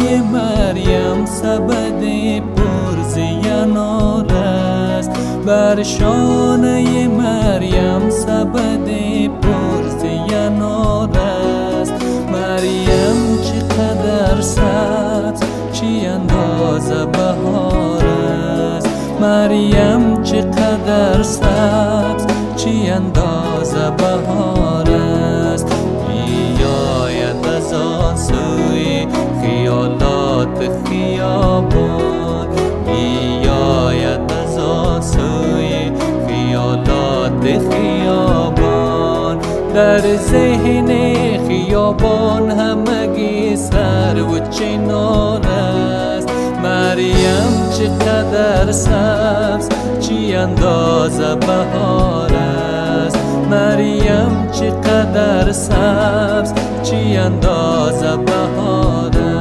مریم سبد پرزینار است، بر شانه مریم سبد پرزینار است. مریم چقدر سبز، چی اندازه بهار است. مریم چقدر سبز، چی اندازه بهار است. میآید از آن سوی خیالات خیابان، میآید از آن سوی خیالات خیابان. در ذهن خیابان همگی سر و چنار است. مریم چقدر سبز، چی اندازه بهار است. مریم چقدر سبز، چی اندازه بهار است.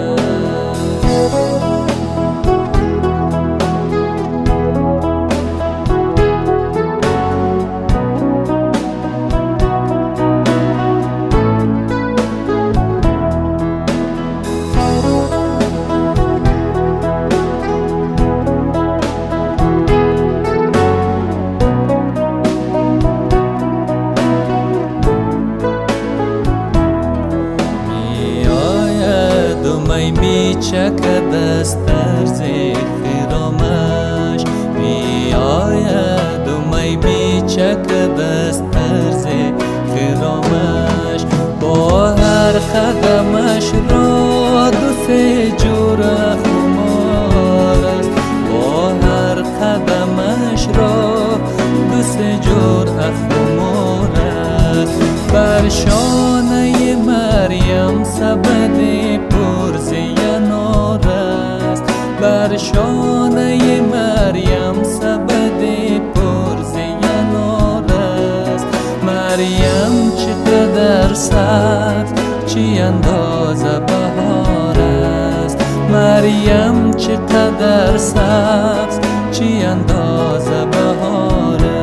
میچکد از طرز خرامش، میآید و میچکد از طرز خرامش. با هر قدمش را دو سه جور خمار است، با هر قدمش را دو سه جور خمار است. بر شانه مریم سبد پرزینار است، بر شانه مریم سبد پرزینار است. مریم چقدر سبز، چی اندازه بهار است. مریم چقدر سبز، چی اندازه بهار است.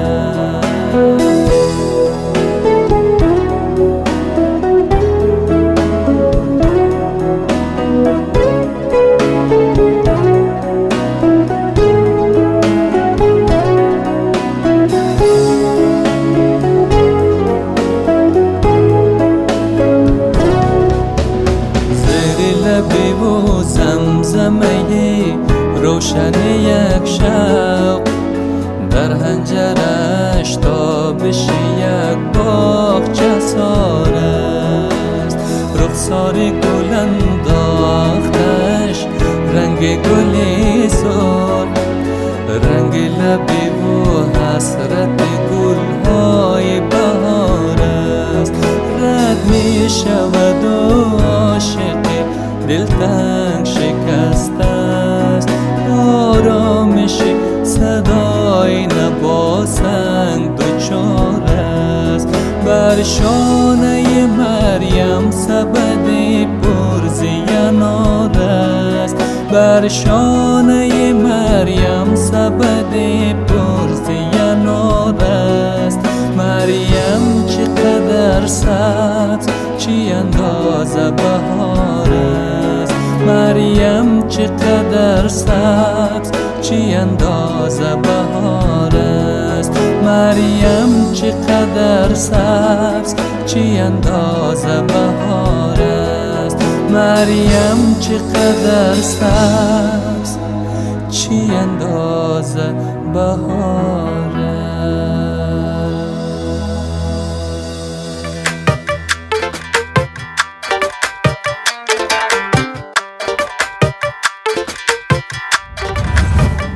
و زمزمه روشن یک شب، در هنجرش تابش یک باغچه سار است. رخسار گل انداختش رنگ گل سر، رنگ لبی و حسرت گلهای بهار است. رد می شود و عاشق دلتنگ شکست است. آرامش صدای نباسنگ دوچار است. بر شانه مریم سبد پرزینار است، بر شانه مریم سبد پرزینار است. مریم چقدر سبز، چی اندازه بهار است. مریم چقدر سبز، چی اندازه بهار است. مریم چقدر سبز، چی اندازه بهار است. مریم چقدر سبز، چی اندازه بهار